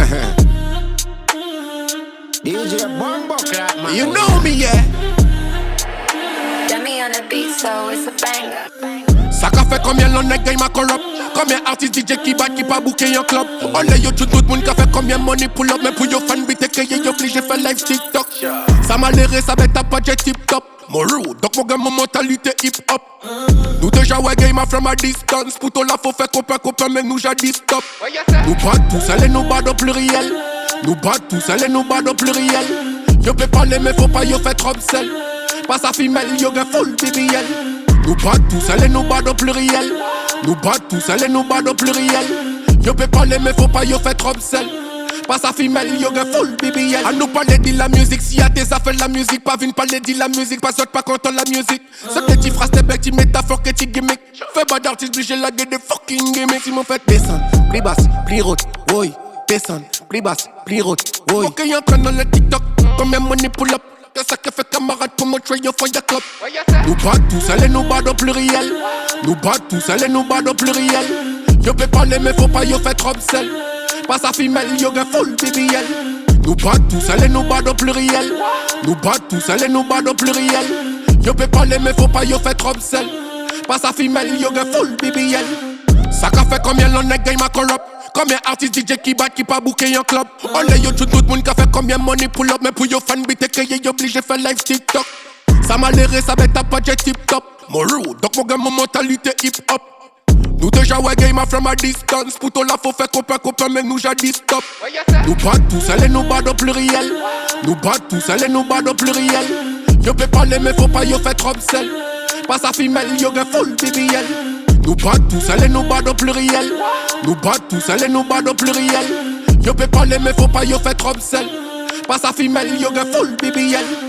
DJ Bombo Clap, man. You know me, yeah. Get me on the beat, so it's a banger. Ça qu'a fait combien l'on est game à corrupt. Combien artistes DJ qui bat qui pas booké un club. On les yo tout le monde qui a fait combien money pull up. Mais pour yo fan beat que yo obligé faire live TikTok. Ça m'a l'air ça bête à pas jet tip top. Mon roux, donc mon gars mon mentalité hip hop. Nous déjà ouais game from a distance. Pouto la faut faire copain mais nous jadis stop. Nous bat tous, allez nous bat au pluriel. Nous bat tous, allez nous bat au pluriel. Yo peut parler mais faut pas yo fait trop sel. Pas sa femelle, yo gen full BBL. Nous bat tous, allez nous bat au pluriel. Nous bat tous, allez nous bat au pluriel. Yo peut parler mais faut pas yo fait trop sel. Pas sa femelle, yo gen full BBL. A nous parler de la musique, si y'a des affaires de la musique. Pas vine parler de la musique, pas saute pas content la musique. Ce que tu phrases, tes belles, tu métaphores, que tu gimmick. Fais pas d'artiste, j'ai la gueule des fucking gimmicks. Ils m'ont fait descendre, plus basse, plus haute, oui. Descendre, plus basse, plus haute, oui. Ok, y'en prennent dans le TikTok, combien money pull up. Que ça que fait camarade pour montrer yo for your club. Nous bat tous, allez nous bat au pluriel. Nous bat tous, allez nous bat au pluriel. Yo peut parler mais faut pas yo fait trop sel. Pas sa femelle, yo gen full BBL. Nous bat tous, allez nous bat au pluriel. Nous bat tous, allez nous bat au pluriel. Yo peut parler mais faut pas yo fait trop sel. Pas sa femelle, yo gen full BBL. Ça qu'a fait combien l'on est game à corrupt. Combien artistes DJ qui bat qui pas booké un club. On les yo tout le monde qui a fait combien money pull up. Mais pour yo fan beat que yo obligé faire live TikTok. Ça m'a l'air ça bête à pas jet tip top. Mon roux, donc mon gars mon mentalité hip hop. Nous déjà ouais game from a distance. Pouto la faut faire copain mais nous jadis stop. Nous bat tous, allez nous bat au pluriel. Nous bat tous, allez nous bat au pluriel. Yo peut parler mais faut pas yo fait trop sel. Pas sa femelle, yo gen full BBL. Nous bat tous, allez nous bat au pluriel. Nous bat tous, allez nous bat au pluriel. Yo peut parler mais faut pas yo fait trop sel. Pas sa femelle, yo gen full BBL.